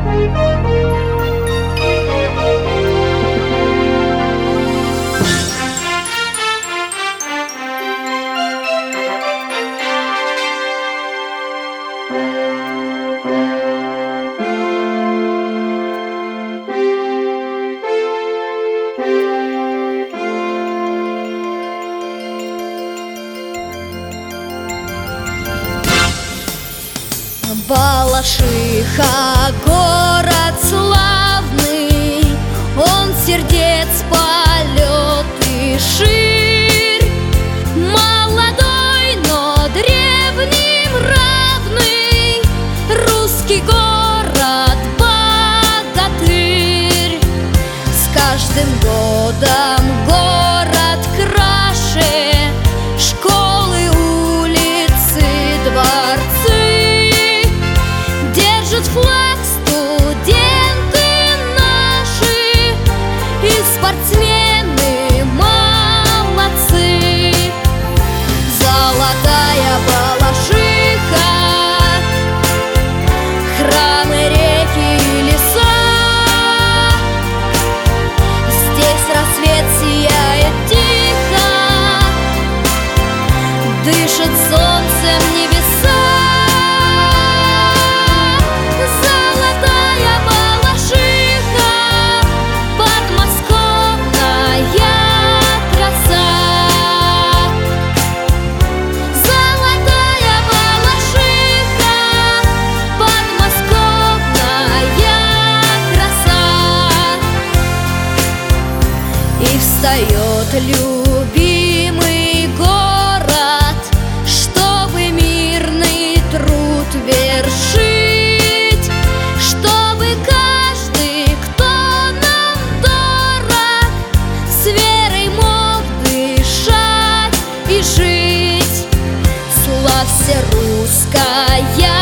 Балашиха, город славный, он сердец полет и ширь. Молодой, но древним равный, русский город богатырь. С каждым годом город краше, школы, улицы, дворцы. Флаг студенты наши и спортсмены молодцы. Золотая Балашиха, храмы, реки и леса. Здесь рассвет сияет тихо, дышит солнцем небеса. Встает любимый город, чтобы мирный труд вершить, чтобы каждый, кто нам дорог, с верой мог дышать и жить. Славься, русская